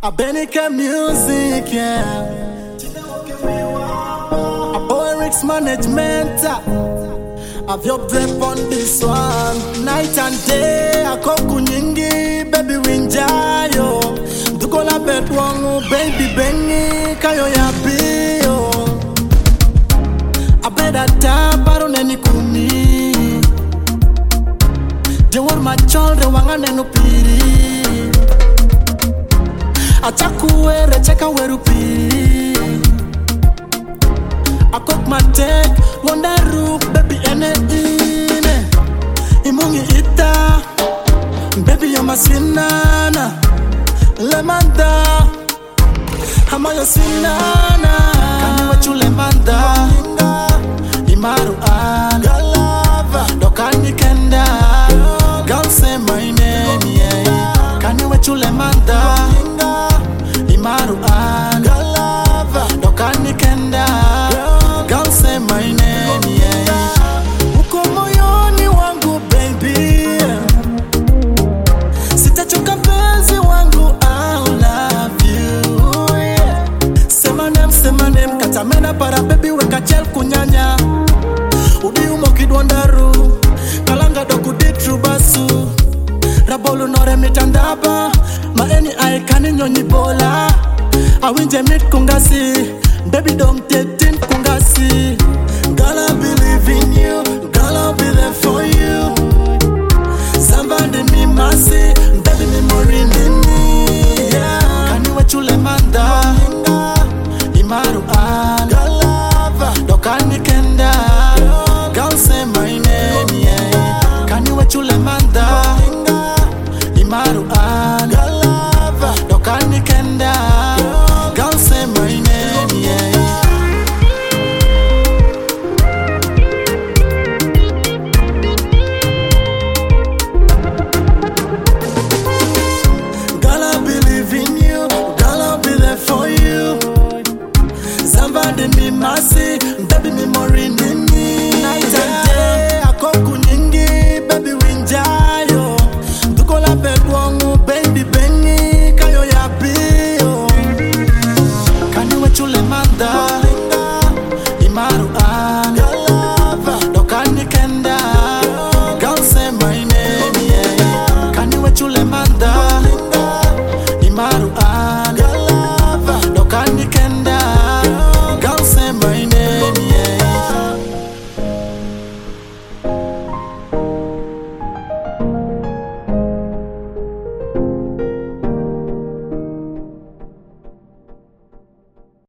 Abenika music, yeah. A boy Rick's management. I've your drip on this one. Night and day, I come kunyingi, baby winjayo. Duko la bed wangu, baby bengi, kayo ya bio. I better tap, I don't any kumi. They want my children, wangane no piri. Achakuere, cheka weru piri. I cook my take, wonder roof, baby ene ine. Imungi ita, baby you're my sinana. Lemanda, hama yo sinana. Kani wachu lemanda, imaru an. Galava, dokani kenda. Girl say my name, yeah. Kani wachu lemanda, imaru an. Galava, dokani kenda. Girl say my name, yeah. Uko moyoni wangu baby, sitachoka mpenzi wangu, I love you, yeah. Say my name, katamena para baby weka chel kunyanya. Udi umo kidwandaru, kalanga doku ditru basu. Rabolu nore mitandaba, maeni aikani nyonyi bola. Awinje mit kungasi, baby don't take in kungasi. Girl I believe in you, girl I'll be there for you. Somebody me mercy,